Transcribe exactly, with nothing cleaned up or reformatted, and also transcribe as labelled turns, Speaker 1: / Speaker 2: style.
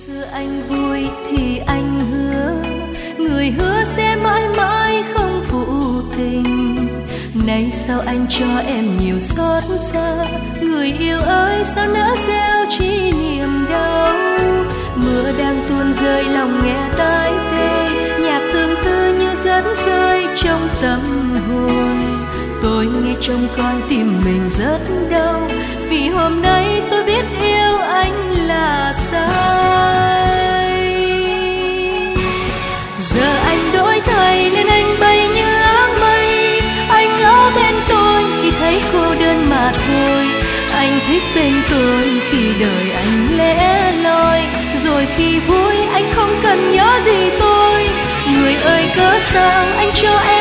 Speaker 1: Xưa anh vui thì anh hứa, người hứa sẽ mãi mãi không phụ tình. Nay sao anh cho em nhiều xót xa, người yêu ơi sao nỡ gieo chi niềm đau. Mưa đang tuôn rơi lòng nghe tai tê, nhạc tương tư như dẫn rơi trong tâm hồn. Tôi nghe trong con tim mình rất đau, vì hôm nay tôi biết yêu anh là sai. Giờ anh đổi thay nên anh bay như áng mây, anh ở bên tôi khi thấy cô đơn mà thôi. Anh thích bên tôi khi đời anh lẻ loi, rồi khi vui anh không cần nhớ gì tôi. Người ơi cớ sao anh cho em